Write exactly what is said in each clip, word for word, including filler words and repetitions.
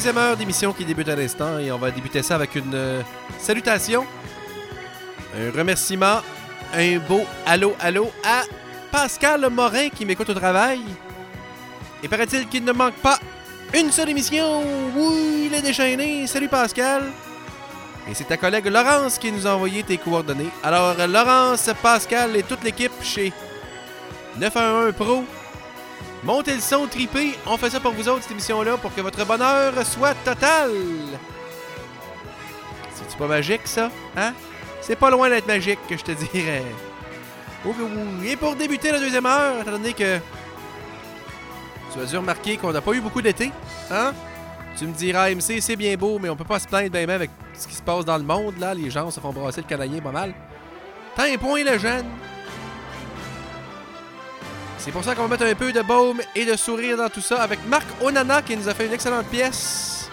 deuxième heure d'émission qui débute à l'instant et on va débuter ça avec une euh, salutation, un remerciement, un beau allô allô à Pascal Morin qui m'écoute au travail. Et paraît-il qu'il ne manque pas une seule émission. Oui, il est déchaîné. Salut Pascal. Et c'est ta collègue Laurence qui nous a envoyé tes coordonnées. Alors Laurence, Pascal et toute l'équipe chez neuf un un Pro, montez le son, tripez. On fait ça pour vous autres, cette émission-là, pour que votre bonheur soit total. C'est-tu pas magique, ça? Hein? C'est pas loin d'être magique, que je te dirais. Oh, oui. Et pour débuter la deuxième heure, étant donné que tu as dû remarquer qu'on n'a pas eu beaucoup d'été, hein? Tu me diras, M C, c'est bien beau, mais on peut pas se plaindre bien bien avec ce qui se passe dans le monde, là. Les gens se font brasser le canadien pas mal. T'as un point, le jeune. C'est pour ça qu'on va mettre un peu de baume et de sourire dans tout ça avec Marc Onana qui nous a fait une excellente pièce.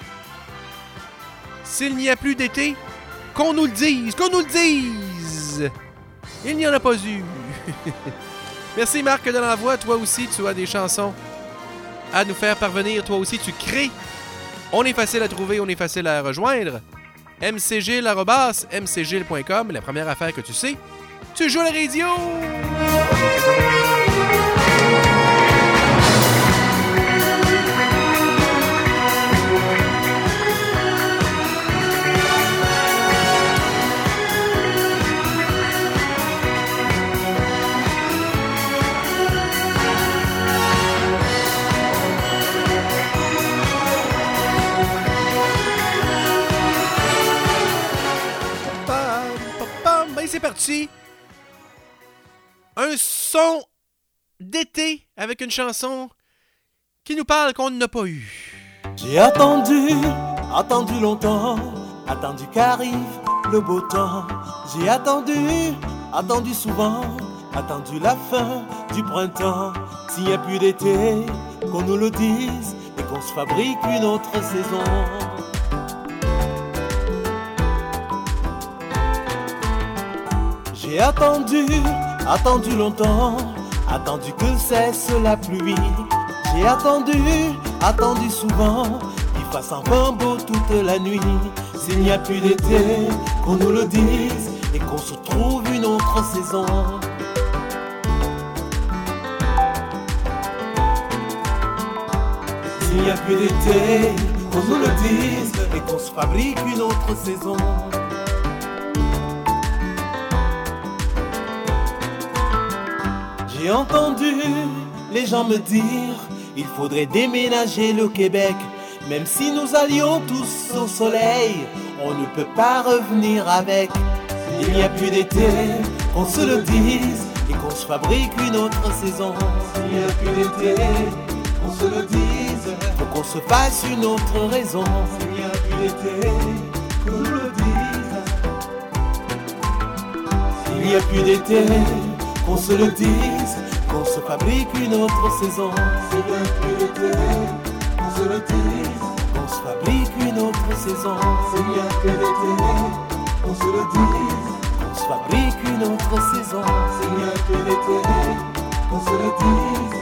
S'il n'y a plus d'été, qu'on nous le dise, qu'on nous le dise. Il n'y en a pas eu. Merci Marc de l'envoi. Toi aussi, tu as des chansons à nous faire parvenir. Toi aussi, tu crées. On est facile à trouver, on est facile à rejoindre. m c gilles arobase m c gilles point com. La première affaire que tu sais, tu joues à la radio. C'est parti. Un son d'été avec une chanson qui nous parle qu'on n'a pas eu. J'ai attendu, attendu longtemps, attendu qu'arrive le beau temps. J'ai attendu, attendu souvent, attendu la fin du printemps. S'il n'y a plus d'été, qu'on nous le dise et qu'on se fabrique une autre saison. J'ai attendu, attendu longtemps, attendu que cesse la pluie. J'ai attendu, attendu souvent, qu'il fasse enfin beau toute la nuit. S'il n'y a plus d'été, qu'on nous le dise et qu'on se trouve une autre saison. S'il n'y a plus d'été, qu'on nous le dise et qu'on se fabrique une autre saison. J'ai entendu les gens me dire il faudrait déménager le Québec. Même si nous allions tous au soleil, on ne peut pas revenir avec. Il n'y a plus d'été, qu'on se le dise et qu'on se fabrique une autre saison. Il n'y a plus d'été, qu'on se le dise, faut qu'on se fasse une autre raison. Il n'y a plus d'été, qu'on nous le dise. Il n'y a plus d'été, qu'on se le dise, qu'on se fabrique une autre saison. S'il n'y a plus d'été, qu'on se le dise, qu'on se fabrique une autre saison. S'il n'y a plus d'été, qu'on se le dise, qu'on se fabrique une autre saison. S'il n'y a plus d'été, qu'on se le dise.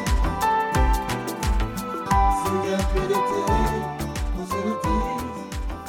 S'il n'y a plus d'été, qu'on se le dise.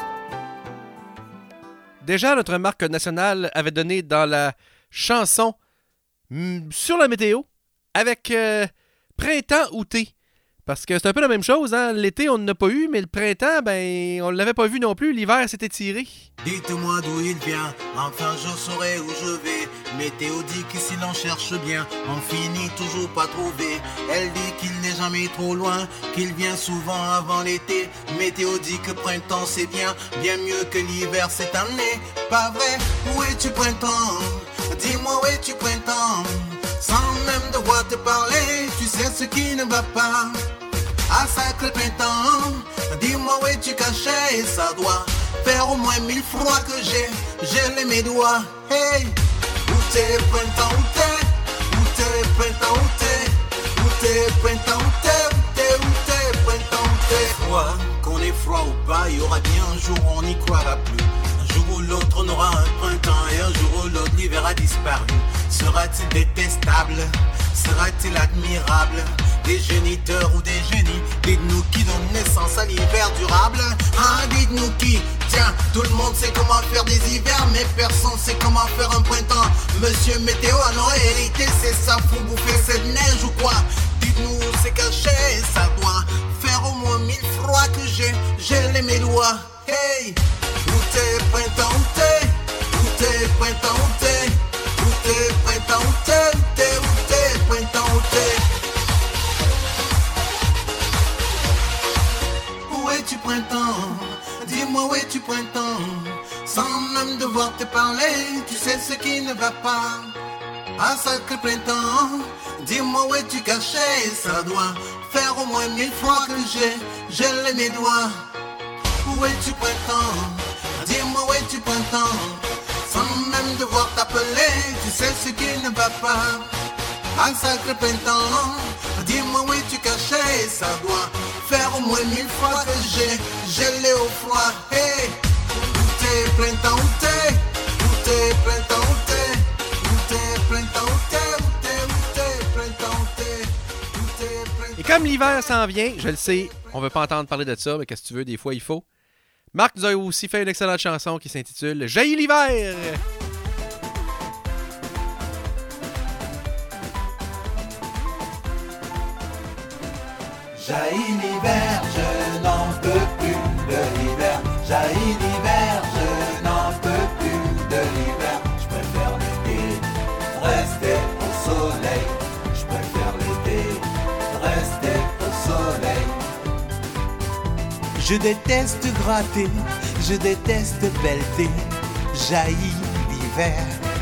Déjà, notre marque nationale avait donné dans la chanson sur la météo avec euh, printemps outé. Parce que c'est un peu la même chose, hein? L'été, on n'a pas eu, mais le printemps, ben, on l'avait pas vu non plus. L'hiver s'est étiré. Dites-moi d'où il vient, enfin je saurai où je vais. Météo dit que si l'on cherche bien, on finit toujours pas trouver. Elle dit qu'il n'est jamais trop loin, qu'il vient souvent avant l'été. Météo dit que printemps c'est bien, bien mieux que l'hiver cette année. Pas vrai, où es-tu printemps? Dis-moi où es-tu printemps? Sans même devoir te parler, tu sais ce qui ne va pas. À sacré printemps, dis-moi où es-tu caché? Ça doit faire au moins mille froids que j'ai gelé mes doigts. Hey, où t'es printemps, où t'es? Où t'es printemps, où t'es? Où t'es printemps, où t'es? Où t'es, où t'es printemps, où t'es? Froid, qu'on est froid ou pas, il y aura bien un jour où on n'y croira plus. Un jour où l'autre on aura un printemps et un jour où l'autre l'hiver a disparu. Sera-t-il détestable? Sera sera-t-il admirable? Des géniteurs ou des génies? Dites-nous qui donne naissance à l'hiver durable? Ah, dites-nous qui? Tiens, tout le monde sait comment faire des hivers, mais personne sait comment faire un printemps. Monsieur Météo, en réalité, c'est ça, faut bouffer cette neige ou quoi? Dites-nous où c'est caché, ça doit faire au moins mille froids que j'ai gelé mes doigts. Hey, où t'es printemps, où t'es? Où t'es printemps, où t'es? Où t'es printemps, où t'es? Où t'es, où t'es printemps, où t'es? Où es-tu printemps? Dis-moi où es-tu printemps? Sans même devoir te parler, tu sais ce qui ne va pas. Ah sacré printemps, dis-moi où es-tu caché? Ça doit faire au moins mille fois que j'ai gelé mes doigts. Où es-tu printemps? Dis-moi où es-tu printemps? Sans même devoir t'appeler, tu sais ce qui ne va pas. Ah sacré printemps, dis-moi où es-tu caché? Ça doit faire au moins mille fois que j'ai gelé au froid. Hey, où t'es printemps, où t'es? Où t'es printemps, où t'es? Où t'es printemps, où t'es? Où t'es, où t'es printemps, où t'es? Où t'es printemps? Et comme l'hiver s'en vient, je le sais, on veut pas entendre parler de ça, mais qu'est-ce que tu veux, des fois il faut. Marc nous a aussi fait une excellente chanson qui s'intitule « Jaillit l'hiver ». Jaillit l'hiver, je n'en peux plus de l'hiver. Jaillit l'hiver, je n'en peux plus de l'hiver. Je préfère l'été, rester au soleil. Je préfère l'été, rester au soleil. Je déteste gratter, je déteste pelleter. Jaillit l'hiver.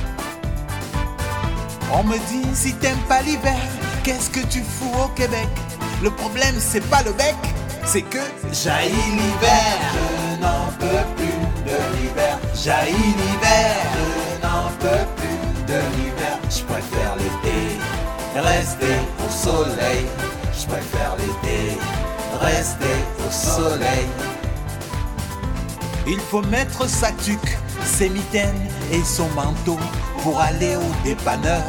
On me dit si t'aimes pas l'hiver, qu'est-ce que tu fous au Québec? Le problème c'est pas le bec, c'est que jaillit l'hiver. Je n'en peux plus de l'hiver. Jaillit l'hiver. Je n'en peux plus de l'hiver. Je préfère l'été, rester au soleil. Je préfère l'été, rester au soleil. Il faut mettre sa tuque, ses mitaines et son manteau pour aller au dépanneur.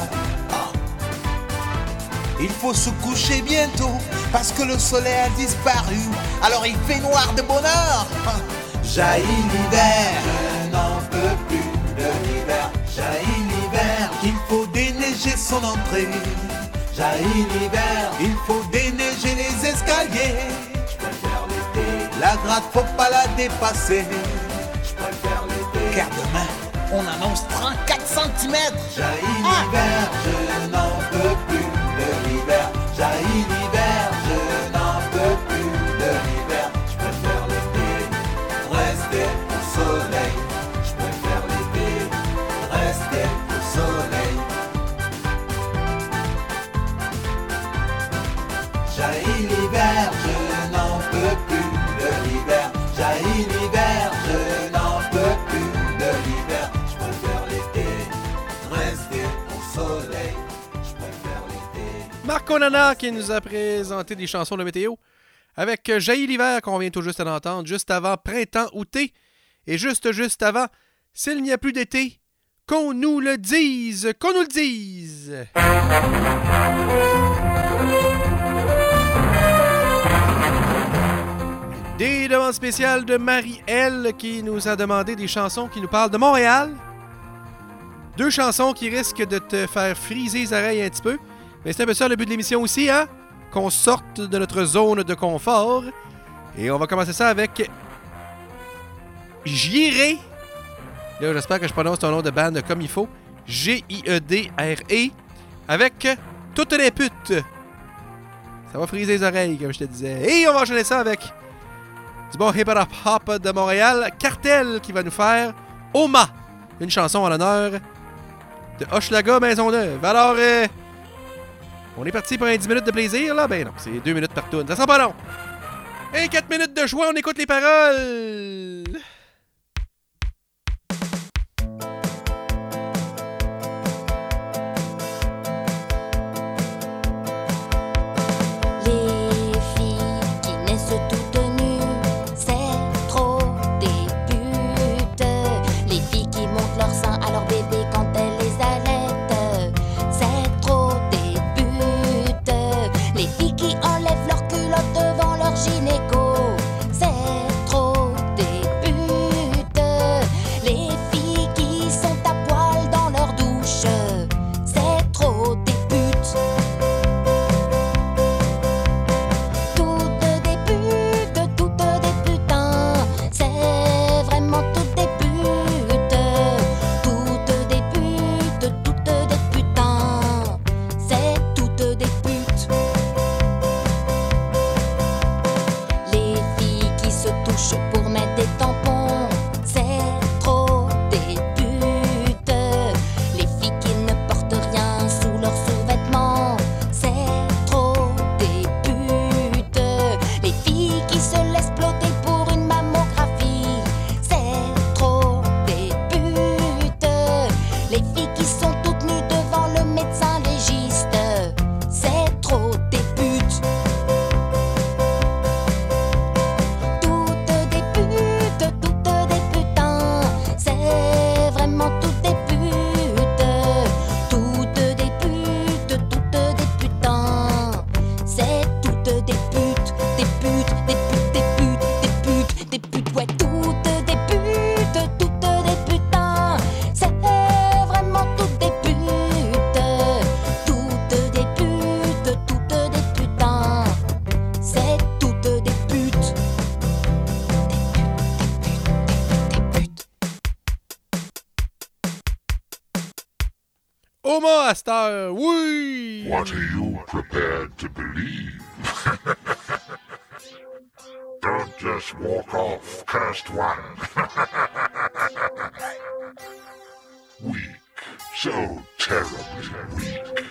Il faut se coucher bientôt parce que le soleil a disparu. Alors il fait noir de bonheur. Jaillit l'hiver, je n'en peux plus de l'hiver. Jaillit l'hiver, il faut déneiger son entrée. Jaillit l'hiver, il faut déneiger les escaliers. Je préfère l'été, la gratte faut pas la dépasser. Je préfère l'été, car demain on annonce trente-quatre centimètres. Jaillit ah. l'hiver, je n'en peux plus de l'hiver. Jaillit l'hiver, je n'en peux plus de l'hiver. Je préfère l'été, rester au soleil. Je préfère l'été, rester au soleil. Jaillit l'hiver, je n'en peux plus de l'hiver. Jaillit l'hiver, je n'en peux plus de l'hiver. Je préfère l'été, rester au soleil. Je préfère l'été. Marc Onana qui nous a présenté des chansons de météo avec Jaillit l'hiver qu'on vient tout juste d'entendre, juste avant Printemps outé et juste juste avant S'il n'y a plus d'été, qu'on nous le dise, qu'on nous le dise. Des demandes spéciales de Marie-Èle qui nous a demandé des chansons qui nous parlent de Montréal. Deux chansons qui risquent de te faire friser les oreilles un petit peu. Mais c'est un peu ça le but de l'émission aussi, hein? Qu'on sorte de notre zone de confort. Et on va commencer ça avec J'irai. Là, j'espère que je prononce ton nom de band comme il faut. G I E D R E. Avec Toutes les putes. Ça va friser les oreilles, comme je te disais. Et on va enchaîner ça avec du bon hip-hop de Montréal. Cartel qui va nous faire Oma. Une chanson en l'honneur de Hochelaga Maisonneuve. Alors, euh, on est parti pour un dix minutes de plaisir, là? Ben non, c'est deux minutes par tourne. Ça sent pas long. Et quatre minutes de choix, on écoute les paroles. Les filles qui naissent toutes nues, c'est trop des putes. Les filles qui montent leur sein à leur bébé quand elles les allaitent, c'est trop des putes. cette heure. Oui! What are you prepared to believe? Don't just walk off, cursed one. Weak, so terribly weak.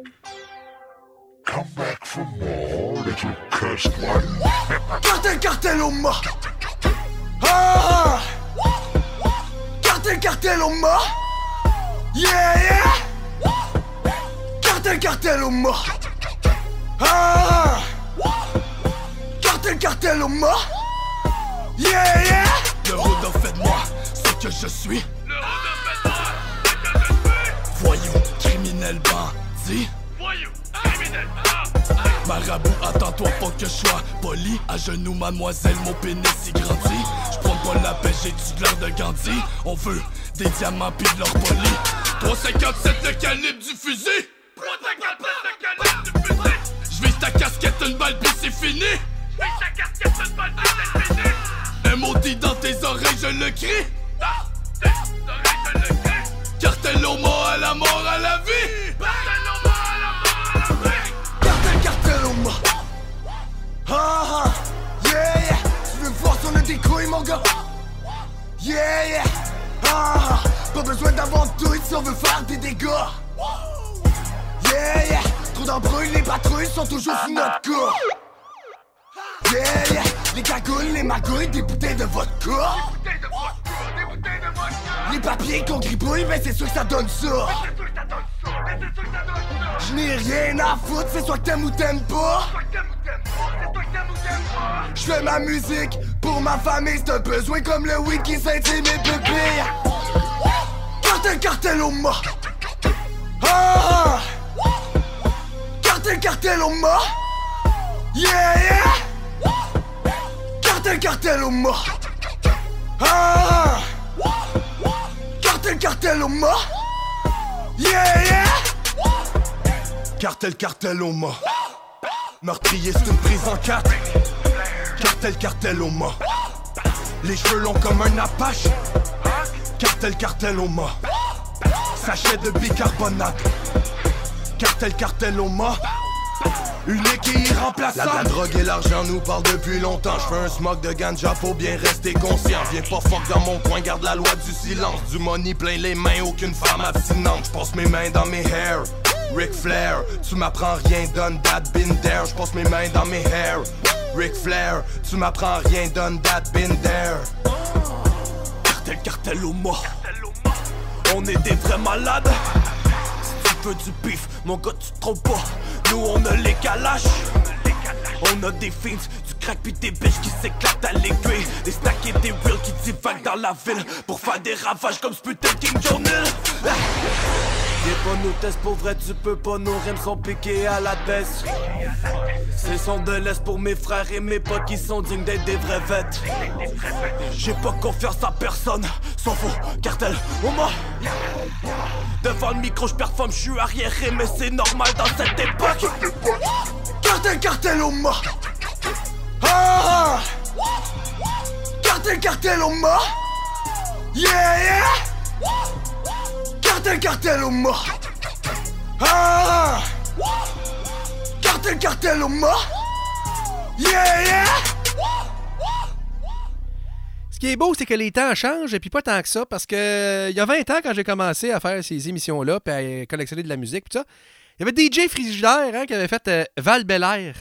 Come back for more, little cursed one. Cartel, cartel au mât. Ah! Cartel, cartel au mât. Yeah, yeah. Cartel, cartel au mât. Ah! Cartel, cartel au mât. Yeah, yeah. Le road a fait de moi ce que je suis. Le road a fait de moi ce que je suis. Voyou, criminel, bandit. Voyou, criminel, bandit. Marabout, attends-toi pas que je sois poli. À genoux, mademoiselle, mon pénis y grandit. J'prends pas la pêche, j'ai-tu de l'air de Gandhi? On veut des diamants pis de l'or poli. trois cinquante-sept le calibre du fusil. trois cinquante-sept le calibre du fusil. J'vise ta casquette, une balle pis c'est fini. J'vise ta casquette, une balle pis c'est fini. M O D dans tes oreilles, je le crie. Dans tes oreilles, je le crie. Cartel au mort, à la mort, à la vie. Cartel au mort, à la mort, à la vie. Cartel, cartel au mort. Ah ah, yeah yeah. Tu veux me voir sur le découille, mon gars? Yeah yeah. Ah ah, pas besoin d'avoir de douille si on veut faire des dégâts. Yeah yeah. Trop d'embrouilles, les patrouilles sont toujours sous notre cas. Yeah yeah. Les cagoules, les magouilles, des bouteilles de vodka. Des bouteilles de vodka, des bouteilles de vodka. Les papiers qu'on gribouille, ben c'est sûr que ça donne ça. Ben c'est sûr que ça donne ça, ben c'est sûr que ça donne ça. J'n'ai rien à foutre, c'est soit que t'aimes ou t'aimes pas. C'est soit que t'aimes ou t'aimes pas, c'est soit que t'aimes ou t'aimes pas. J'fais ma musique pour ma famille, c'est un besoin comme le weed qui scintille mes bébés. Cartel, cartel au mât. Ah! Cartel, cartel au mât. Yeah, yeah. Cartel, cartel au mât. Ah! Cartel, cartel au mât. Yeah, yeah. Cartel, cartel au mât. Meurtrier, c'est une prise en quatre. Cartel, cartel au mât. Les cheveux longs comme un apache. Cartel, cartel au mât. Sachet de bicarbonate. Cartel, cartel au mât. Unique et irremplaçable. La, la drogue et l'argent nous parlent depuis longtemps. J'fais un smoke de ganja pour bien rester conscient. Viens pas fuck dans mon coin, garde la loi du silence. Du money plein les mains, aucune femme abstinente. J'passe mes mains dans mes hairs. Ric Flair, tu m'apprends rien, done that, been there. J'passe mes mains dans mes hairs. Ric Flair, tu m'apprends rien, done that, been there. Cartel, cartel au mât. On est des vrais malades. Si tu veux du beef, mon gars, tu te trompes pas. Nous, on a les calaches. On a des fins, du crack pis des biches qui s'éclatent à l'aiguille. Des snacks et des reels qui divaguent dans la ville pour faire des ravages comme ce putain de King Journal. Viens pas nous tester pour vrai, tu peux pas, nos rimes sont piqués à la baisse. C'est son de l'Est pour mes frères et mes potes qui sont dignes d'être des vrais vêtres. J'ai pas confiance à personne, sauf au cartel au mât. Devant le micro j'performe, j'suis arriéré mais c'est normal dans cette époque. Cartel, cartel au mât. Ah! Cartel, cartel au mât. Yeah, yeah. Cartel, cartel au mât. Ah! Cartel, cartel au mât. Yeah, yeah. Ce qui est beau, c'est que les temps changent, et puis pas tant que ça, parce que il y a vingt ans, quand j'ai commencé à faire ces émissions-là, puis à collectionner de la musique, puis ça, il y avait D J Frigidaire hein, qui avait fait euh, Val-Belair.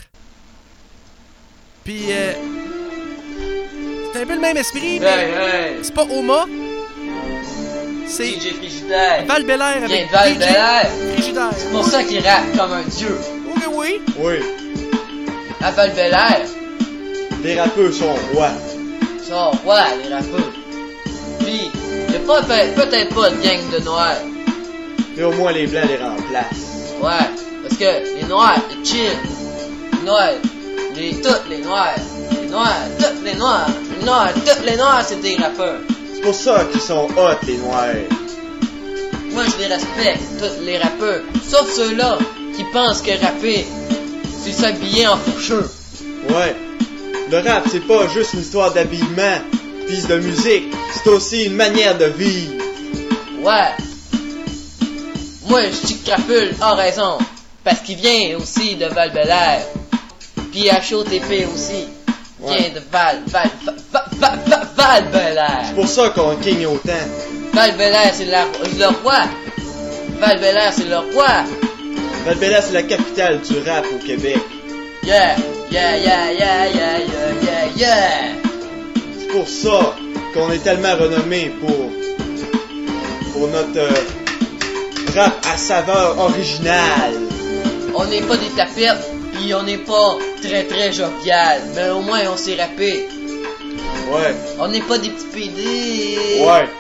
Puis, euh, c'était un peu le même esprit, mais hey, hey. C'est pas Oma, c'est D J Frigidaire. Val-Belair avec Val-Belair. D J Frigidaire. C'est pour ça qu'il rappe comme un dieu. Oui, oui. Oui. À Val-Belair. Les rappeurs sont rois. Ils sont rois, les rappeurs. Puis, y'a pas, peut-être pas de gang de noirs. Et au moins les blancs les remplacent. Ouais, parce que les noirs, ils chill. Les noirs, les, toutes les noirs. Les noirs, toutes les noirs. Les noirs, toutes les noirs, c'est des rappeurs. C'est pour ça qu'ils sont hot, les noirs. Moi, je les respecte, tous les rappeurs. Sauf ceux-là qui pensent que rapper, c'est s'habiller en fourcheux. Ouais. Le rap, c'est pas juste une histoire d'habillement, pis de musique. C'est aussi une manière de vivre. Ouais. Moi, je dis que Crapule a raison. Parce qu'il vient aussi de Val-Bélair. Puis H O T P aussi. Vient Ouais. de Val... Val... Val... Val... Val... Val-Bélair. C'est pour ça qu'on king autant. Val-Bélair, c'est la... le roi. Val-Bélair, c'est le roi. Val-Bélair, c'est la capitale du rap au Québec. Yeah, yeah, yeah, yeah, yeah, yeah, yeah, yeah. C'est pour ça qu'on est tellement renommé pour pour notre euh, rap à saveur originale. On n'est pas des tapettes, pis on n'est pas très très jovial, mais au moins on sait rapper. Ouais, On n'est pas des petits P D. ouais.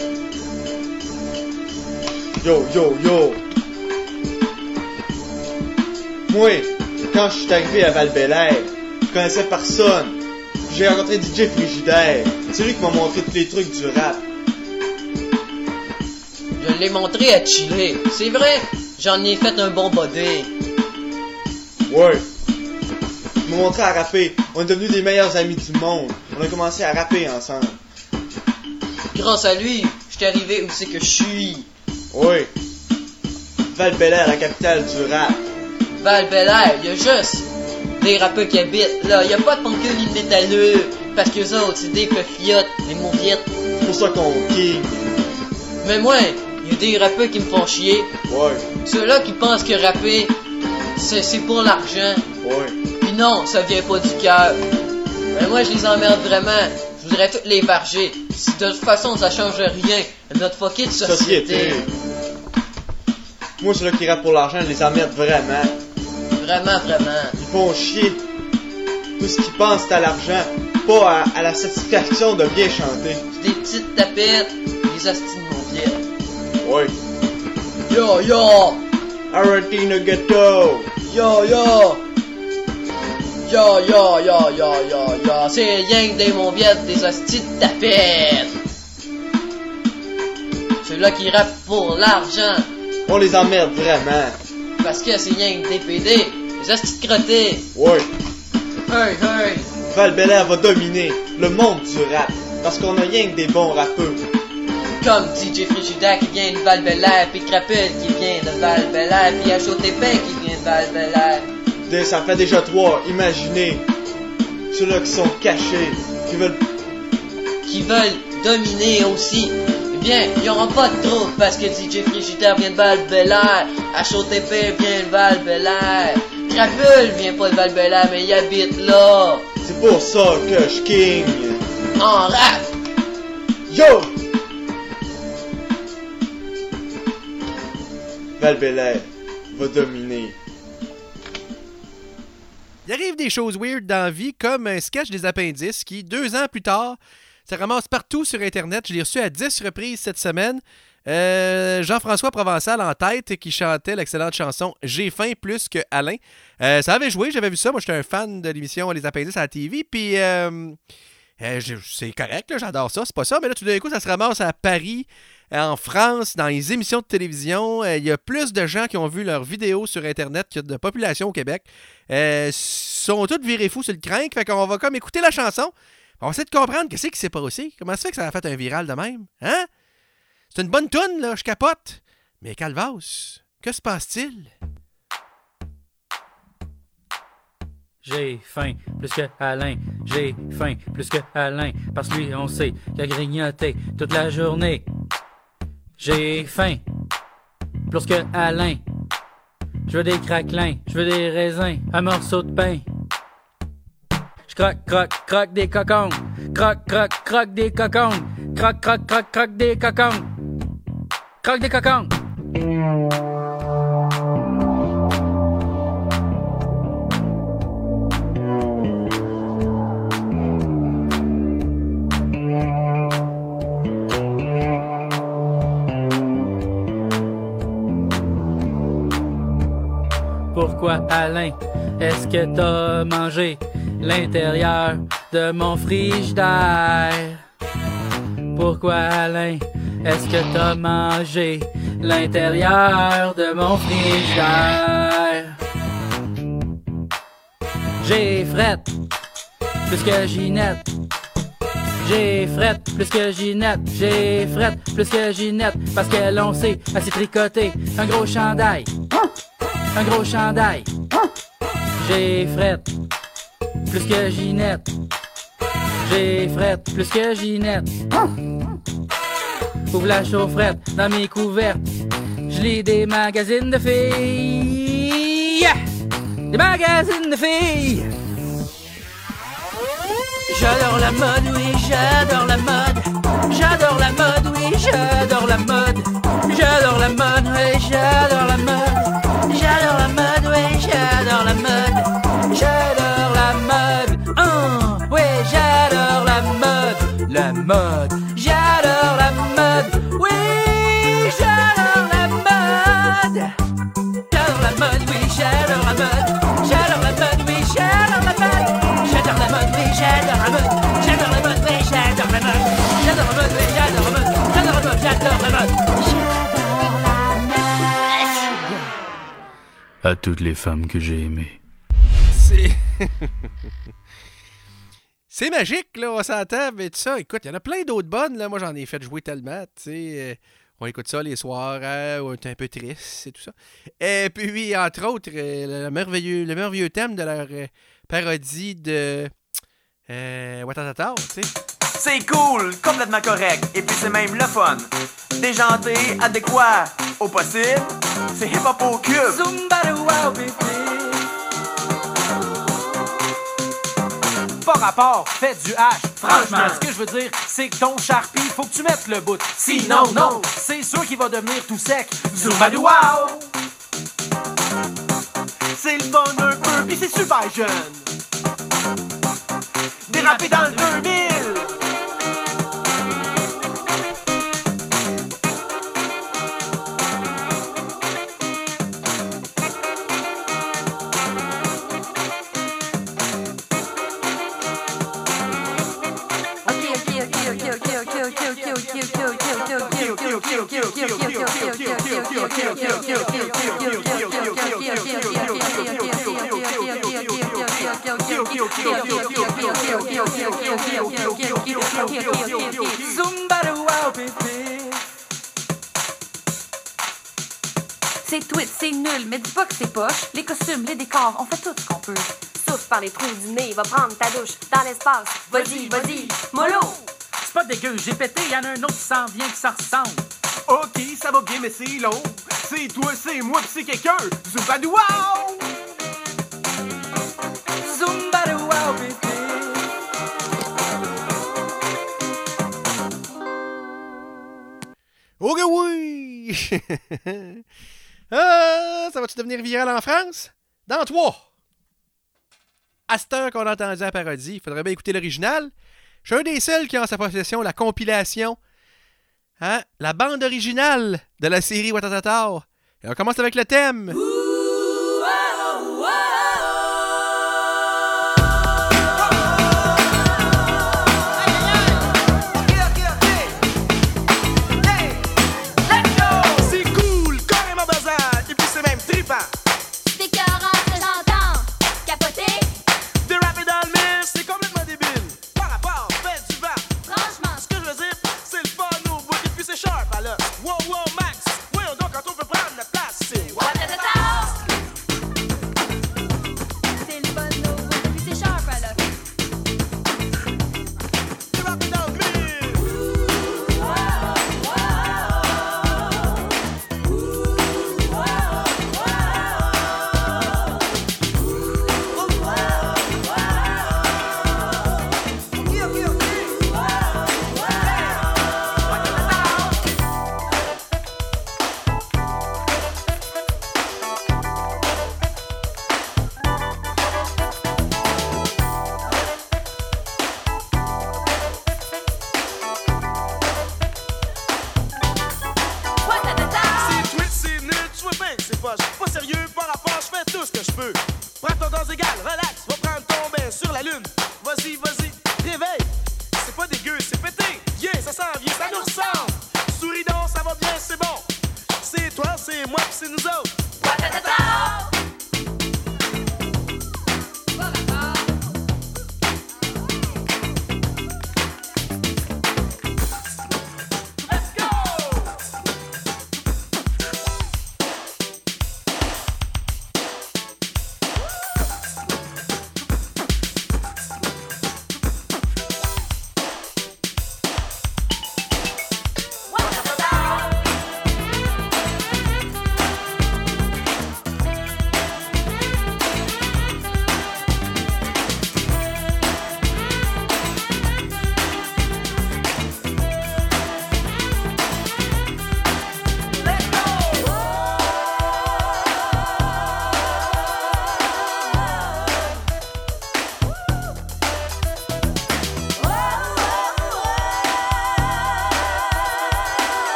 Yo, yo, yo. Moi, quand je suis arrivé à Val-Bélair, je connaissais personne. J'ai rencontré D J Frigidaire. C'est lui qui m'a montré tous les trucs du rap. Je l'ai montré à chiller. C'est vrai, j'en ai fait un bon body. Ouais. Il m'a montré à rapper. On est devenus des meilleurs amis du monde. On a commencé à rapper ensemble. Grâce à lui, je suis arrivé où c'est que je suis. Ouais. Val-Bélair, la capitale du rap. Val-Bélair, y'a juste des rappeurs qui habitent là. Y'a pas de punkeux ni de métalleux. Parce que eux autres, c'est des peufiottes, des mauviettes. C'est pour ça qu'on king. Mais moi, y'a des rappeurs qui me font chier. Ouais. Ceux-là qui pensent que rapper, c'est, c'est pour l'argent. Ouais. Pis non, ça vient pas du cœur. Mais moi, je les emmerde vraiment. Je voudrais toutes les varger. Si de toute façon, ça change rien à notre fucking société. Société. Moi, ceux-là qui rappent pour l'argent, je les emmerde vraiment. Vraiment, vraiment. Ils font chier. Tout ce qu'ils pensent, c'est à l'argent, pas à, à la satisfaction de bien chanter. C'est des petites tapettes, des hosties de mauviettes. Ouais. Yo, yo! Arantino Ghetto. Yo, yo! Yo, yo, yo, yo, yo, yo! C'est rien que des mauviettes, des hosties de tapettes! Ceux-là qui rappent pour l'argent. On les emmerde vraiment. Parce que c'est rien que des P D, des hosties de crottés. Ouais. Hey, hey! Val-Bélair va dominer le monde du rap. Parce qu'on a rien que des bons rappeurs. Comme D J Frigidaire qui vient de Val-Bélair, pis Crapule qui vient de Val-Bélair, pis H O T P qui vient de Val-Bélair. Dès- Ça fait déjà trois. Imaginez. Ceux-là qui sont cachés. Qui veulent... Qui veulent dominer aussi. Eh bien, il y aura pas de trouble parce que D J Frigidaire vient de Val-Bélair, H O T P vient de Val-Bélair, Crapule vient pas de Val-Bélair mais il habite là. C'est pour ça que je king. En rap! Yo! Val-Bélair va dominer. Il arrive des choses weird dans la vie, comme un sketch des appendices qui, deux ans plus tard, ça ramasse partout sur Internet. Je l'ai reçu à dix reprises cette semaine. Euh, Jean-François Provençal en tête qui chantait l'excellente chanson « J'ai faim plus que Alain ». Euh, ça avait joué, j'avais vu ça. Moi, j'étais un fan de l'émission Les Appendices à la T V. Puis, euh, euh, c'est correct, là, j'adore ça, c'est pas ça. Mais là, tout d'un coup, ça se ramasse à Paris, en France, dans les émissions de télévision. Il euh, y a plus de gens qui ont vu leurs vidéos sur Internet que de population au Québec. Euh, sont tous virés fous sur le crank. Fait qu'on va comme écouter la chanson. On va essayer de comprendre qu'est-ce qui s'est passé. Comment ça fait que ça a fait un viral de même? Hein? C'est une bonne toune, là, je capote. Mais Calvas, que se passe-t-il? J'ai faim plus que Alain, j'ai faim plus que Alain, parce que lui on sait qu'il a grignoté toute la journée. J'ai faim plus que Alain, je veux des craquelins, je veux des raisins, un morceau de pain. Je croque, croque, croque des cocons, croque, croque, croque des cocons, croque, croque, croque, croque des cocons, croque des cocons. Pourquoi, Alain, est-ce que t'as mangé l'intérieur de mon frigidaire? Pourquoi, Alain, est-ce que t'as mangé l'intérieur de mon frigidaire? J'ai frette plus que Ginette, J'ai frette plus que Ginette, j'ai frette plus que Ginette, parce qu'elle on sait, elle s'est tricoté un gros chandail, un gros chandail. J'ai frette plus que Ginette, j'ai frette plus que Ginette. Ouvre la chaufferette dans mes couvertes, je lis des magazines de filles, yeah! Des magazines de filles. J'adore la mode, oui, j'adore la mode. J'adore la mode, oui, j'adore la mode. J'adore la mode, oui, j'adore la mode. J'adore la mode, oui, j'adore la mode. J'adore la mode, oh, oui, j'adore la mode. La mode, j'adore la mode, oui, j'adore la mode. J'adore la mode, oui, j'adore la mode. J'adore la mode, oui, j'adore la mode. J'adore la mode, oui, j'adore la mode. J'adore la mode, oui, j'adore la mode. J'adore la mode, oui, j'adore la mode. J'adore la mode, j'adore la mode. J'adore la mode. À toutes les femmes que j'ai aimées. C'est... C'est magique, là, on s'entend, mais tout ça. Écoute, il y en a plein d'autres bonnes, là. Moi, j'en ai fait jouer tellement, tu sais. Euh, on écoute ça les soirs, hein, on est un peu triste et tout ça. Et puis, entre autres, euh, le, merveilleux, le merveilleux thème de leur euh, parodie de euh, Watatata, tu sais. C'est cool, complètement correct, et puis c'est même le fun. Déjanté, adéquat, au possible, c'est hip-hop au cube. Zumba-de-wow, baby. Pas rapport, fais du hash. Franchement, ce que je veux dire, c'est que ton Sharpie, faut que tu mettes le bout. Sinon, non, c'est sûr qu'il va devenir tout sec. Zumba-de-wow. C'est le fun un peu, pis c'est super jeune. Dérapé dans le deux mille. C'est tweet, c'est nul, mais dis pas que c'est poche. Les costumes, les décors, on fait tout ce qu'on peut. Souffle par les trous du nez, va prendre ta douche dans l'espace. Vas-y, vas-y, mollo! C'est pas dégueu, j'ai pété, y'en a un autre qui s'en vient qui s'en ressemble. Ok, ça va bien, mais c'est long. C'est toi, c'est moi, pis c'est quelqu'un. Zumba-de-wow! Zumba-de-wow, baby. Ok, oui! Ah, ça va-tu devenir viral en France? Dans trois! À cette heure qu'on a entendu la parodie, il faudrait bien écouter l'original. Je suis un des seuls qui a en sa possession la compilation, hein, la bande originale de la série Watatata. Et on commence avec le thème.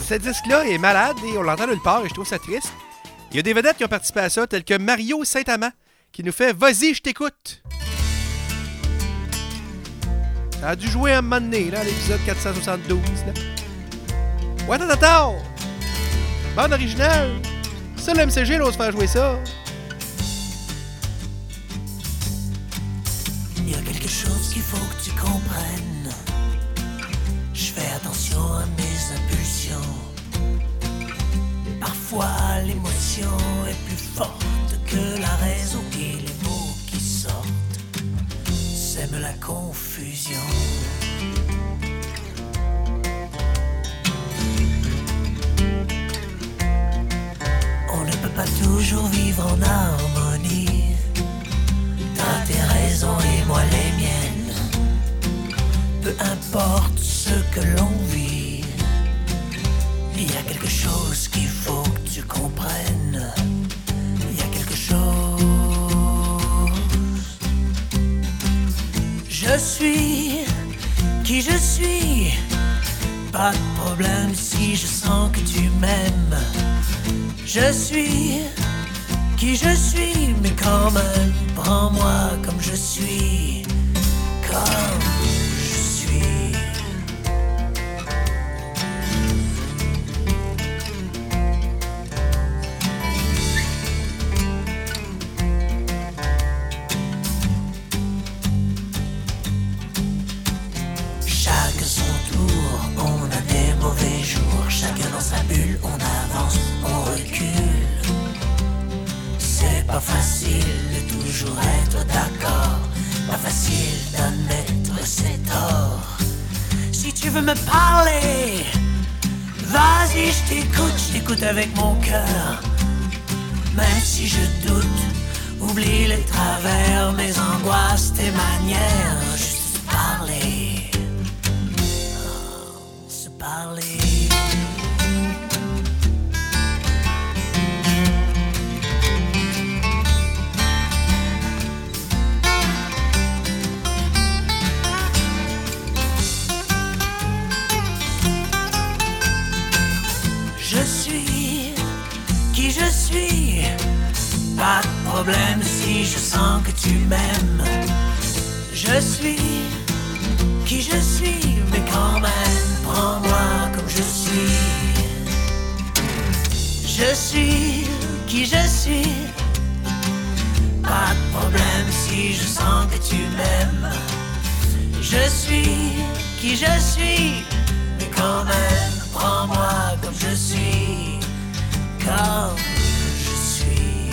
ce disque-là est malade et on l'entend nulle part et je trouve ça triste. Il y a des vedettes qui ont participé à ça, telles que Mario Saint-Amand, qui nous fait « Vas-y, je t'écoute ». Ça a dû jouer un moment donné, là, à l'épisode quatre cent soixante-douze, là. Watatata! Bande originale! Ça, l'M C G, là, on se fait jouer ça. Il y a quelque chose qu'il faut que tu comprennes. Je fais attention à mes impulsions. Parfois l'émotion est plus forte que la raison et les mots qui sortent sèment la confusion. On ne peut pas toujours vivre en harmonie. T'as tes raisons et moi les miennes. Peu importe ce que l'on vit, il y a quelque chose qu'il faut que tu comprennes. Il y a quelque chose. Je suis qui je suis. Pas de problème si je sens que tu m'aimes. Je suis qui je suis, mais quand même, prends-moi comme je suis. Comme je suis. Chaque son tour, on a des mauvais jours. Chacun dans sa bulle, on avance, on recule. C'est pas facile de toujours être d'accord. Pas facile d'admettre ses torts. Si tu veux me parler, vas-y, je t'écoute, je t'écoute avec mon cœur. Même si je doute, oublie les travers, mes angoisses, tes manières. Juste se parler, oh, se parler. Je suis qui je suis. Pas de problème si je sens que tu m'aimes. Je suis qui je suis, mais quand même, prends-moi comme je suis. Je suis qui je suis. Pas de problème si je sens que tu m'aimes. Je suis qui je suis, mais quand même, prends-moi comme je suis. Comme je suis.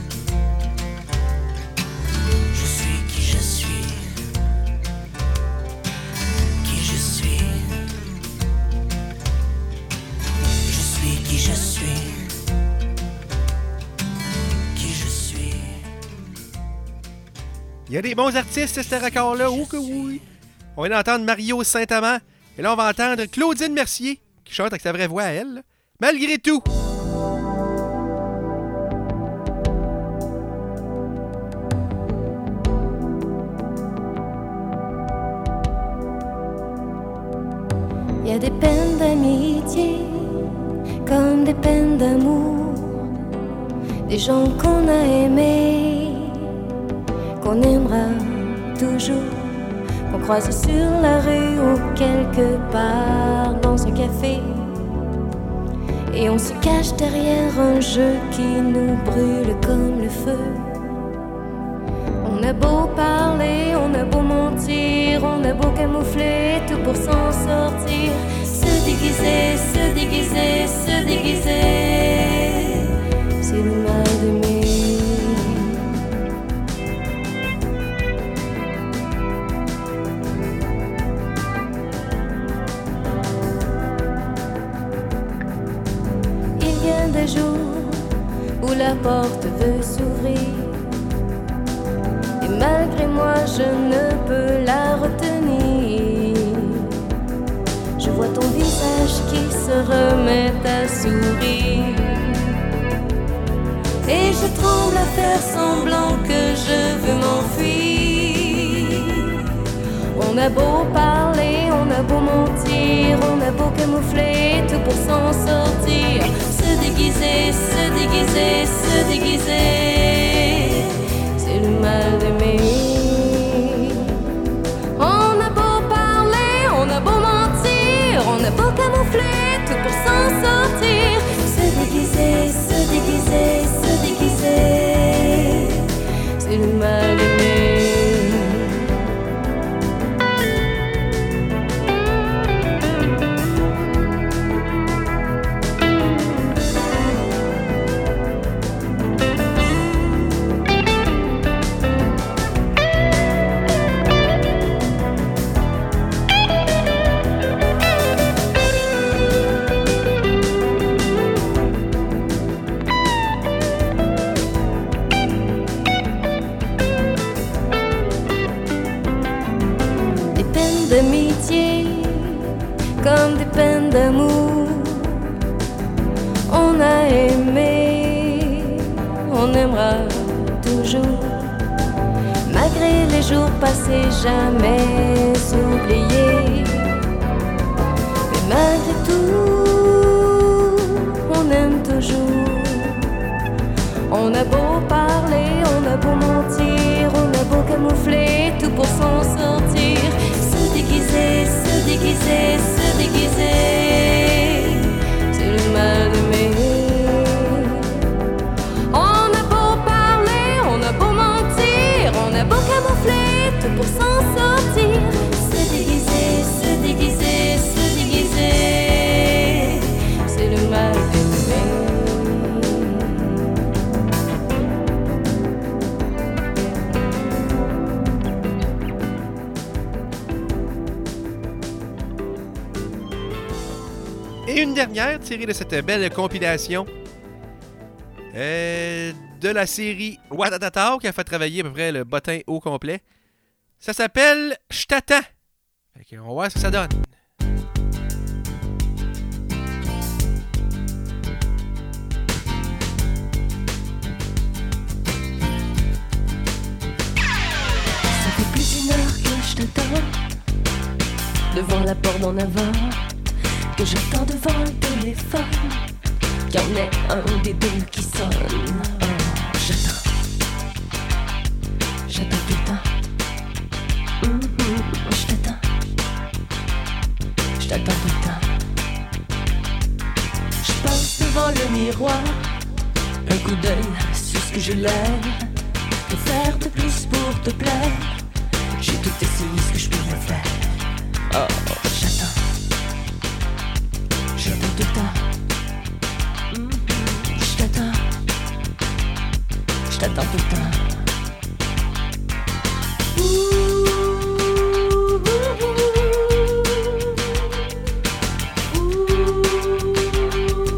Je suis qui je suis. Qui je suis. Je suis qui je suis. Qui je suis. Il y a des bons artistes, ce record-là, oh que oui. On vient d'entendre Mario Saint-Amand. Et là, on va entendre Claudine Mercier, qui chante avec sa vraie voix à elle. Malgré tout. Il y a des peines d'amitié, comme des peines d'amour. Des gens qu'on a aimés, qu'on aimera toujours. Qu'on croise sur la rue ou quelque part dans un café. Et on se cache derrière un jeu qui nous brûle comme le feu. On a beau parler, on a beau mentir, on a beau camoufler, tout pour s'en sortir. Se déguiser, se déguiser, se déguiser, c'est le mal d'aimer. Il y a des jours où la porte veut s'ouvrir. Et malgré moi, je ne peux la retenir. Je vois ton visage qui se remet à sourire. Et je tremble à faire semblant que je veux m'enfuir. On a beau parler, on a beau mentir, on a beau camoufler, tout pour s'en sortir. Se déguiser, se déguiser, se déguiser, c'est le mal d'aimer. On a beau parler, on a beau mentir, on a beau camoufler, tout pour s'en sortir. Se déguiser, se déguiser, se déguiser, c'est le mal d'aimer. D'amitié comme des peines d'amour. On a aimé, on aimera toujours. Malgré les jours passés, jamais s'oublier. Mais malgré tout, on aime toujours. On a beau parler, on a beau mentir, on a beau camoufler, tout pour s'en sortir. Se déguiser, se déguiser, se déguiser, c'est le mal d'aimer. On a beau parler, on a beau mentir, on a beau camoufler, tout pour s'en sortir. Se déguiser, se déguiser, se déguiser, c'est le mal d'aimer. Et une dernière tirée de cette belle compilation euh, de la série Watatata qui a fait travailler à peu près le bottin au complet. Ça s'appelle J't'attends. On va voir ce que ça donne. Ça fait plus d'une heure que je t'attends devant la porte en avant. Que j'attends devant le téléphone, qu'il y en ait un des deux qui sonne. Oh, j'attends, j'attends tout le temps. Mm-hmm, je t'attends, je t'attends tout le temps. Je passe devant le miroir, un coup d'œil sur ce que je lève. Que faire de plus pour te plaire? J'ai tout essayé ce que je pouvais faire. Oh, j'attends. J'attends tout le temps. Mm-hmm. Je t'attends. Je t'attends tout le temps. Ouh, ouh, ouh, ouh,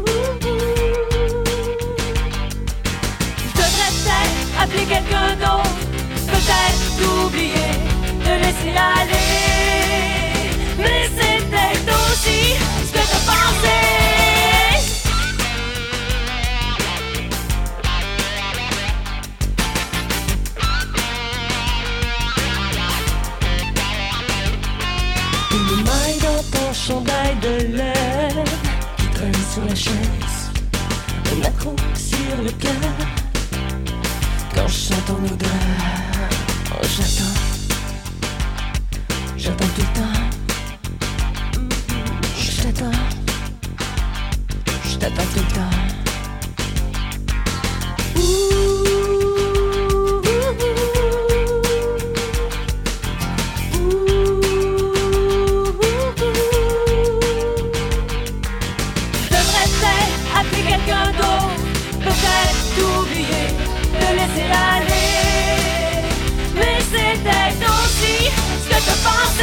je devrais peut-être appeler quelqu'un d'autre. Peut-être t'oublier, te laisser aller. Mais c'est peut-être aussi ce que t'as pensé. Une maille dans ton chandail de lait qui traîne sur la chaise, un accro sur le cœur. Quand je sens ton odeur, oh, j'attends, j'attends tout le temps. Je t'attends, je t'attends tout le temps. Ouh, je devrais peut-être appeler quelqu'un d'autre, peut-être t'oublier, te laisser aller. Mais c'est peut-être aussi ce que t'as pensé.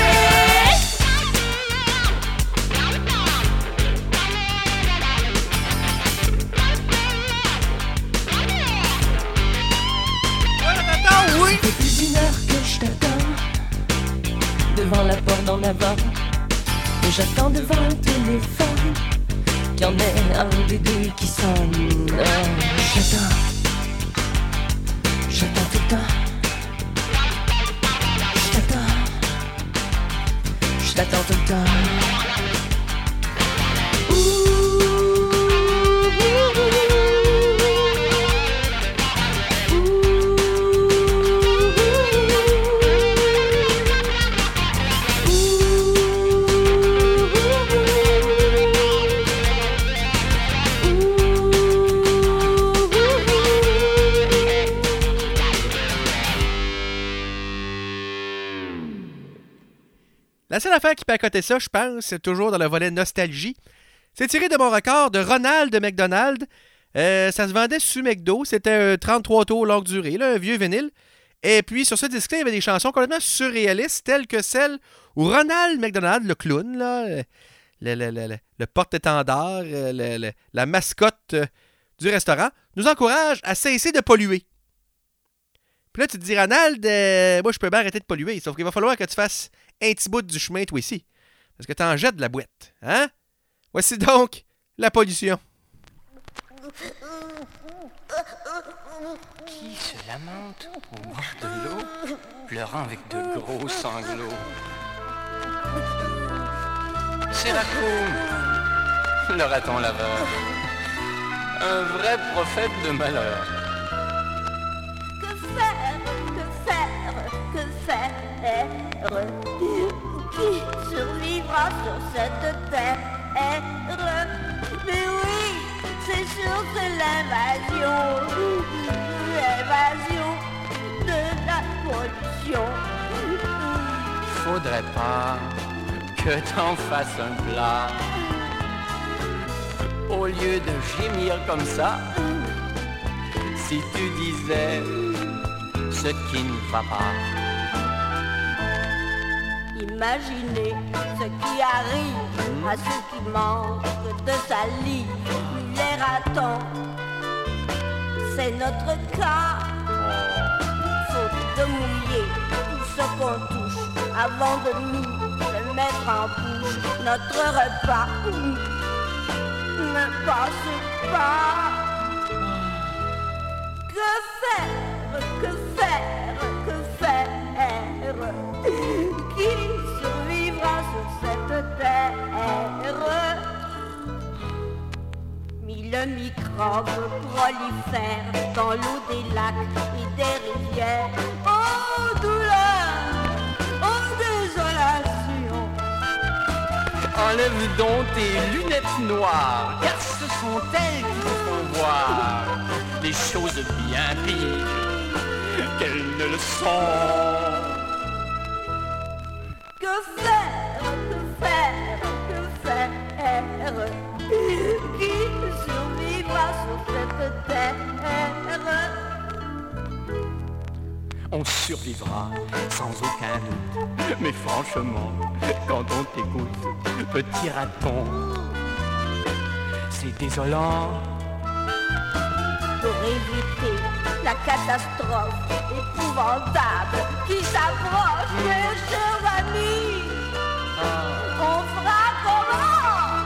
Ça fait plus d'une heure que je t'attends devant la porte en avant. Que j'attends devant le téléphone, qu'il y en ait un des deux qui sonne. Oh, j'attends, j'attends tout le temps. Je t'attends, je t'attends tout le temps. La seule affaire qui peut accoter ça, je pense, c'est toujours dans le volet nostalgie. C'est tiré de mon record de Ronald de McDonald. Euh, ça se vendait sur McDo. C'était un trente-trois tours longue durée, là, un vieux vinyle. Et puis, sur ce disque-là, il y avait des chansons complètement surréalistes, telles que celle où Ronald McDonald, le clown, là, le, le, le, le, le porte-étendard, le, le, la mascotte du restaurant, nous encourage à cesser de polluer. Puis là, tu te dis, Ronald, euh, moi, je peux bien arrêter de polluer, sauf qu'il va falloir que tu fasses un petit bout du chemin, toi ici. Parce que t'en jettes de la boîte. Hein? Voici donc la pollution. Qui se lamente au bord de l'eau, pleurant avec de gros sanglots? C'est Raccoon, le raton laveur, un vrai prophète de malheur. Que faire, que faire, que faire? Qui survivra sur cette terre? Mais oui, c'est sûr, c'est l'invasion, l'invasion de la pollution. Faudrait pas que t'en fasses un plat. Au lieu de gémir comme ça, si tu disais ce qui ne va pas. Imaginez ce qui arrive à ceux qui manquent de salive. Les ratons, c'est notre cas. Faut de mouiller tout ce qu'on touche avant de nous le mettre en bouche. Notre repas ne passe pas. Que faire, que faire, que faire? Qui survivra sur cette terre? Mille microbes prolifèrent dans l'eau des lacs et des rivières. Oh douleur, oh désolation. Enlève donc tes lunettes noires, car ce sont elles qui te font voir des choses bien pires qu'elles ne le sont. Que faire, que faire, que faire? Qui survivra sur cette terre? On survivra sans aucun doute, mais franchement, quand on t'écoute, petit raton, c'est désolant. Pour éviter la catastrophe épouvantable qui s'approche, mes chers amis, on fera comment?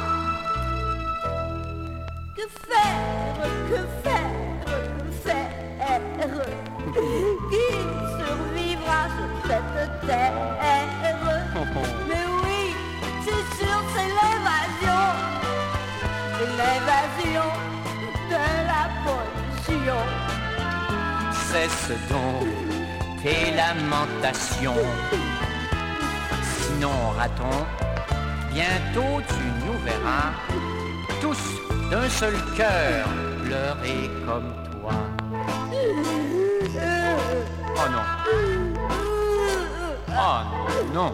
Que faire, que faire, que faire? Qui survivra sur cette terre? Mais oui, c'est sûr, c'est l'invasion, l'invasion de la pollution. Cesse donc tes lamentations. Sinon, raton, bientôt tu nous verras tous d'un seul cœur pleurer comme toi. Oh non. Oh non.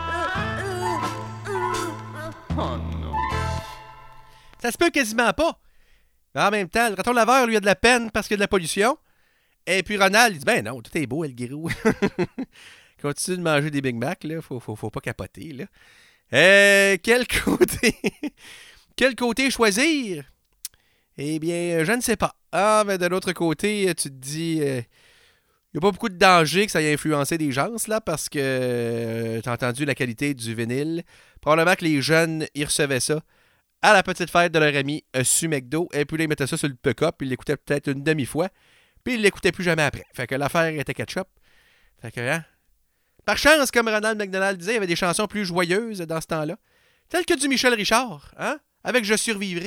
Oh non. Ça se peut quasiment pas. Mais en même temps, le raton laveur lui a de la peine parce qu'il y a de la pollution. Et puis Ronald, il dit, ben non, tout est beau, El Guirou. Continue de manger des Big Mac, là. Faut, faut, faut pas capoter, là. Euh, quel côté... quel côté choisir? Eh bien, je ne sais pas. Ah, mais de l'autre côté, tu te dis... Il euh, n'y a pas beaucoup de danger que ça ait influencé des gens, là, parce que euh, tu as entendu la qualité du vinyle. Probablement que les jeunes, ils recevaient ça à la petite fête de leur ami euh, sur McDo, et puis là, ils mettaient ça sur le pick-up, puis ils l'écoutaient peut-être une demi-fois, puis ils l'écoutaient plus jamais après. Fait que l'affaire était ketchup. Fait que, hein? Par chance, comme Ronald McDonald disait, il y avait des chansons plus joyeuses dans ce temps-là. Telles que du Michel Richard, hein? Avec Je survivrai.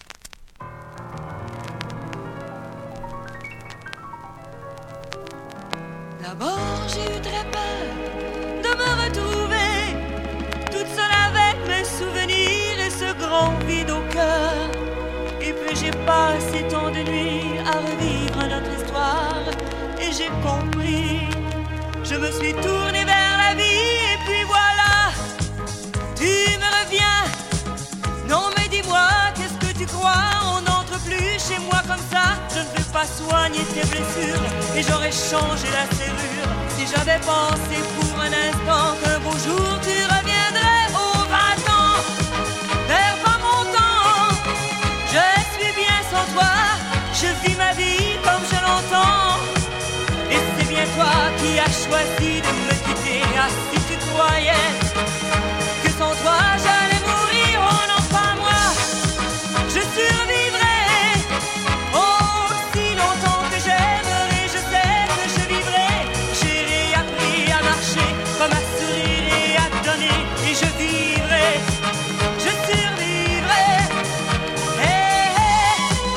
D'abord, j'ai eu très peur de me retrouver toute seule avec mes souvenirs et ce grand vide au cœur. Et puis j'ai passé tant de nuits à revivre notre histoire et j'ai compris. Je me suis tournée vers la vie et puis voilà, tu me reviens. Non mais dis-moi, qu'est-ce que tu crois? On n'entre plus chez moi comme ça. Je ne vais pas soigner tes blessures et j'aurais changé la serrure si j'avais pensé pour un instant qu'un beau jour tu reviendrais aux vingt ans. Perds pas mon temps, je suis bien sans toi. Je vis ma vie comme je l'entends. Et c'est bien toi qui as choisi de me quitter. Ah, si tu croyais que sans toi j'allais mourir, oh non pas moi. Je survivrai, oh si longtemps que j'aimerai. Je sais que je vivrai. J'ai réappris à marcher, comme à sourire et à donner. Et je vivrai, je survivrai. Hey, hey.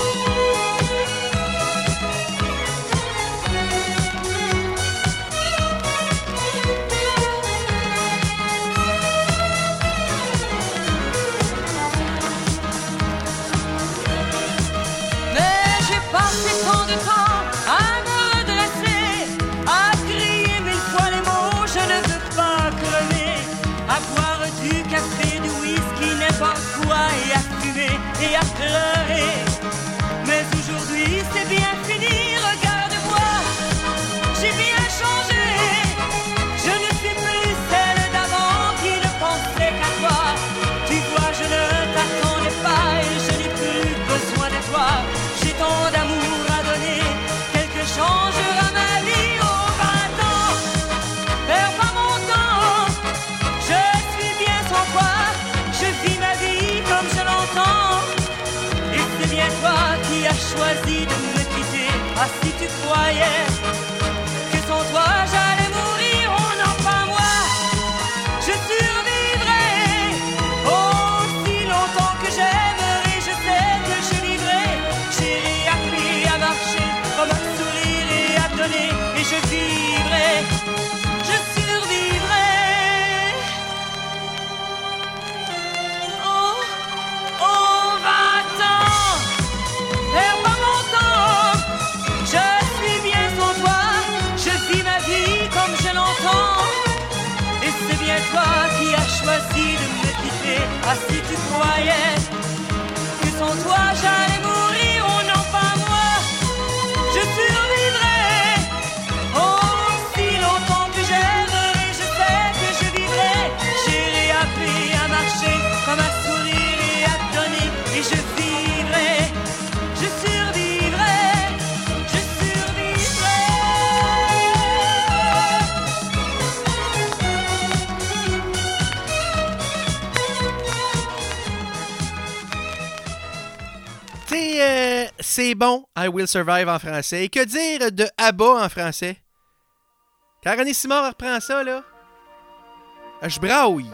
Mais j'ai passé tant de temps à me redresser, à crier mille fois les mots, je ne veux pas crever, à boire du café, du whisky, n'importe quoi, et à fumer et à pleurer. Mais aujourd'hui c'est bien fini, regarde-moi, j'ai bien changé. Je ne suis plus celle d'avant qui ne pensait qu'à toi. Tu vois, je ne t'attendais pas et je n'ai plus besoin de toi. J'ai tant d'amour à donner, quelque changera ma vie aux vingt ans. Perds pas mon temps, je suis bien sans toi. Je vis ma vie comme je l'entends. Et c'est bien toi qui as choisi de me quitter. Ah, si tu croyais que sans toi j'allais mourir, oh non pas moi. Je survivrai, oh si longtemps que j'aimerai. Je sais que je vivrai. J'ai réappris à marcher, comme à sourire et à donner. Et je vivrai, je survivrai. Oh, oh vingt ans, perds pas mon temps. Je suis bien sans toi, je vis ma vie comme je l'entends. Et c'est bien toi qui as choisi de me quitter. Ah, si tu croyais que sans toi j'allais mourir, oh non pas moi. Je survivrai, oh si longtemps que j'aimerai. Je sais que je vivrai. J'ai réappris à marcher, comme à sourire et à donner. Et je vivrai, je survivrai, je survivrai. C'est, euh, c'est bon, I Will Survive en français. Et que dire de ABBA en français? Quand René Simard reprend ça, là, je braille.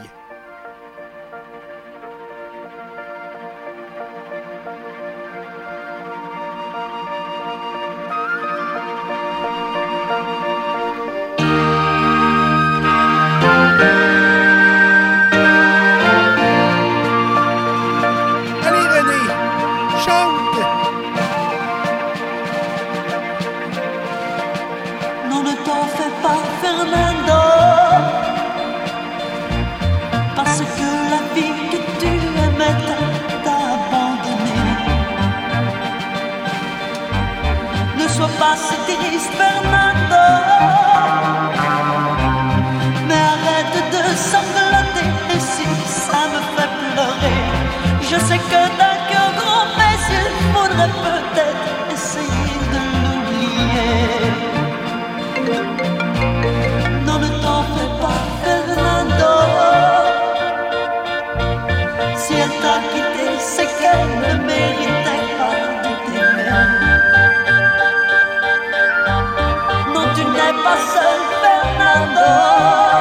Allez, René, chante! Non, ne t'en fais pas, Fernando, parce que la vie que tu aimais t'a abandonné. Ne sois pas si triste, Fernando, mais arrête de sangloter. Et si ça me fait pleurer, je sais que d'un cœur grand, mais il faudrait peut-être essayer de l'oublier. Non, ne t'en fais pas, Fernando. Si elle t'a quitté, c'est qu'elle ne méritait pas de t'aimer. Non, tu n'es pas seul, Fernando.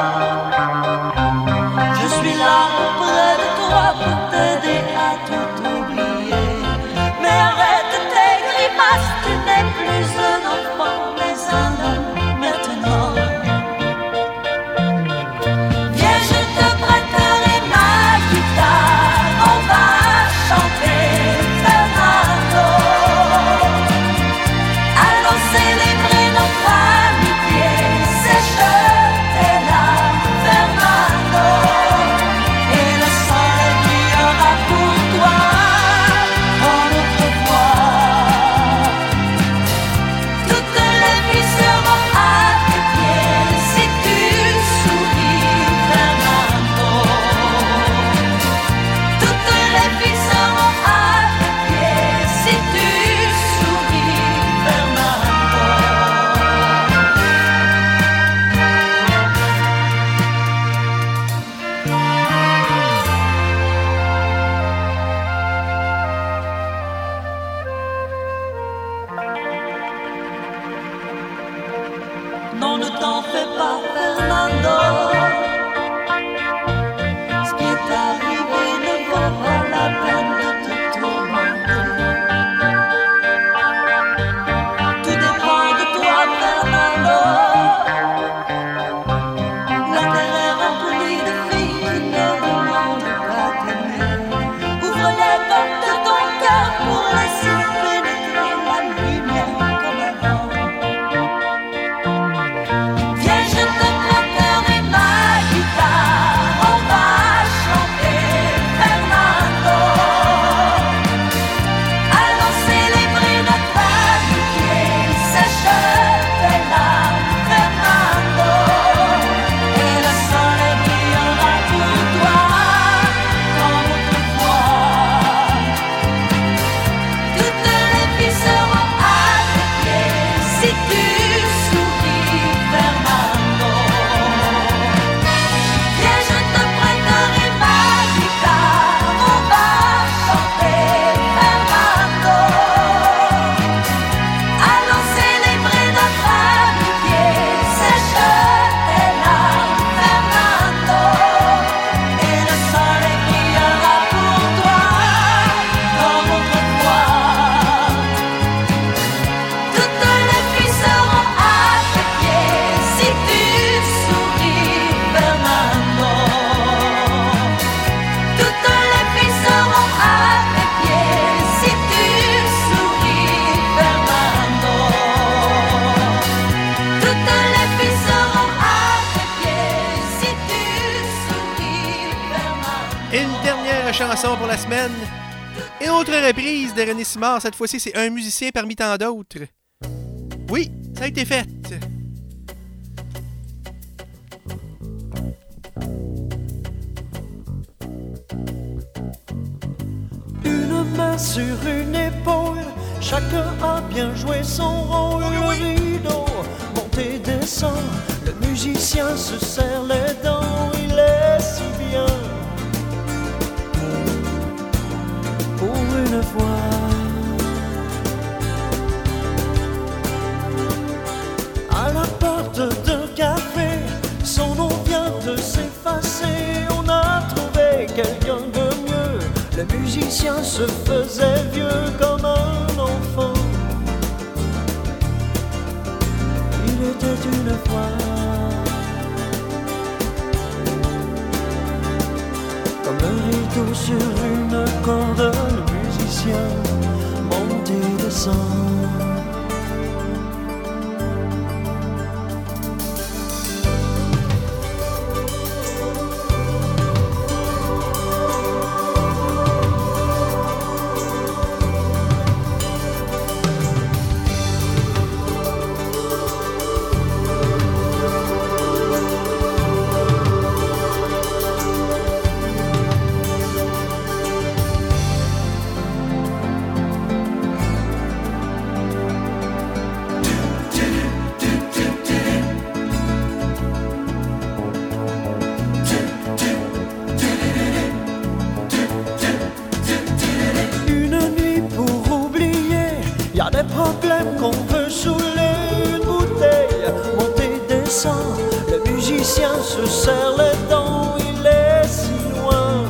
Une dernière chanson pour la semaine. Et autre reprise de René Simard. Cette fois-ci, c'est un musicien parmi tant d'autres. Oui, ça a été fait. Une main sur une épaule, chacun a bien joué son rôle. Le rideau monte et descend, le musicien se serre les dents. Il est si bien, pour une fois. À la porte d'un café, son nom vient de s'effacer. On a trouvé quelqu'un de mieux. Le musicien se faisait vieux comme un enfant. Il était une fois, comme un rideau sur une corde. Le musicien monte et descend. Se serre les dents, il est si loin.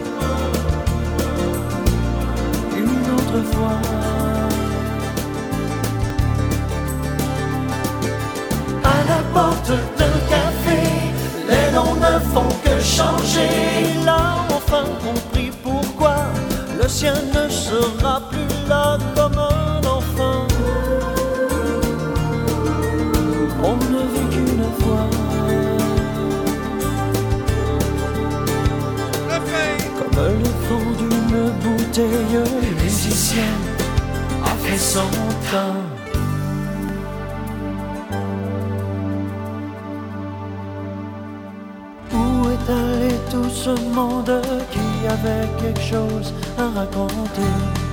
Une autre fois, à la porte d'un café, les noms ne font que changer. Il a enfin compris pourquoi le sien ne sera plus là comme un enfant. On ne vit qu'une fois. Le fond d'une bouteille, le musicien a fait son temps. Où est allé tout ce monde qui avait quelque chose à raconter?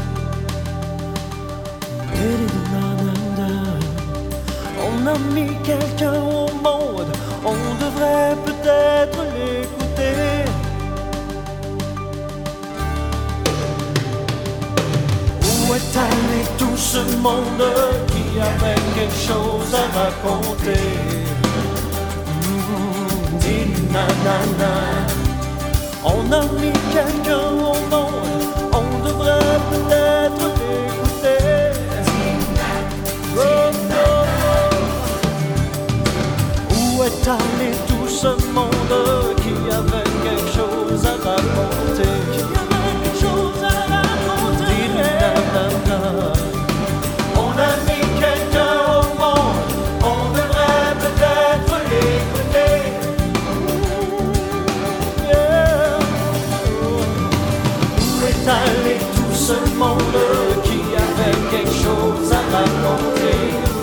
On a mis quelqu'un au monde, on devrait peut-être l'écouter. Où est allé tout ce monde qui avait quelque chose à raconter? Mmh, dis nanana. On a mis quelqu'un au monde, on devrait peut-être l'écouter. Oh, oh, oh. Où est allé tout ce monde qui avait quelque chose à raconter? On a mis quelqu'un au monde, on devrait peut-être l'écouter. Yeah. Où est allé tout ce monde qui avait quelque chose à raconter?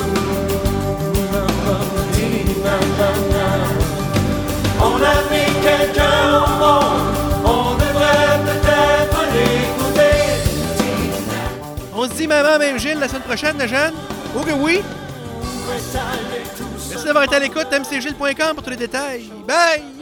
On a mis quelqu'un au monde, on devrait peut-être l'écouter. On se dit maman, même Gilles, la semaine prochaine, le jeune? Oh que oui! Merci d'avoir été à l'écoute, m c gilles point com pour tous les détails. Bye!